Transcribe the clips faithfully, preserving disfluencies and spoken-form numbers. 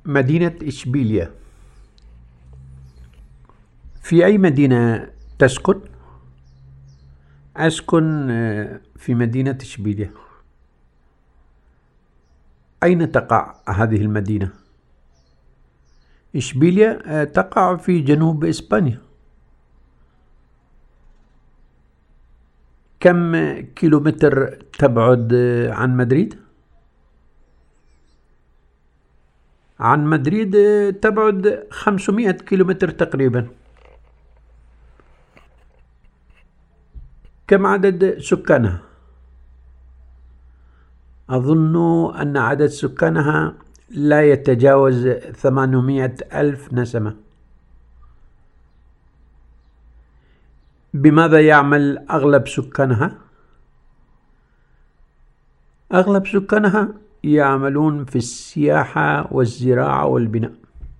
مدينة إشبيلية، في أي مدينة تسكن؟ أسكن في مدينة إشبيلية. أين تقع هذه المدينة؟ إشبيلية تقع في جنوب إسبانيا. كم كيلومتر تبعد عن مدريد؟ عن مدريد تبعد خمسمائة كيلومتر تقريبا. كم عدد سكانها؟ أظن أن عدد سكانها لا يتجاوز ثمانمائة ألف نسمة. بماذا يعمل أغلب سكانها؟ أغلب سكانها يعملون في السياحة والزراعة والبناء.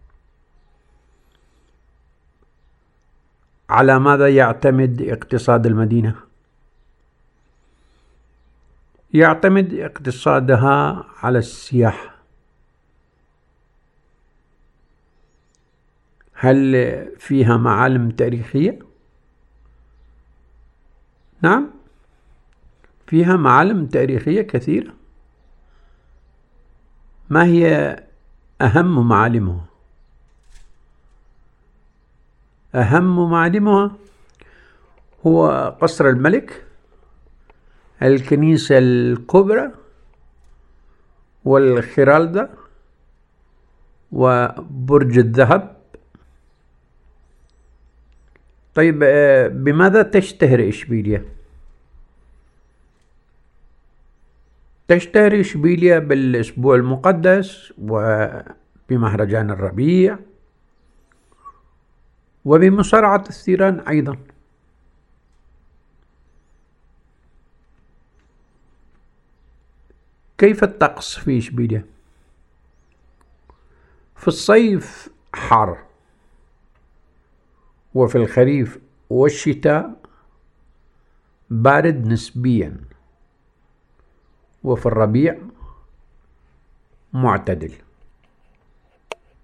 على ماذا يعتمد اقتصاد المدينة؟ يعتمد اقتصادها على السياحة. هل فيها معالم تاريخية؟ نعم، فيها معالم تاريخية كثيرة. ما هي أهم معالمها؟ أهم معالمها هو قصر الملك، الكنيسة الكبرى، والخرالدة، وبرج الذهب. طيب، بماذا تشتهر إشبيلية؟ تشتهر إشبيلية بالأسبوع المقدس، وبمهرجان الربيع، وبمصارعة الثيران أيضا. كيف الطقس في إشبيلية؟ في الصيف حار، وفي الخريف والشتاء بارد نسبيا، وفي الربيع معتدل.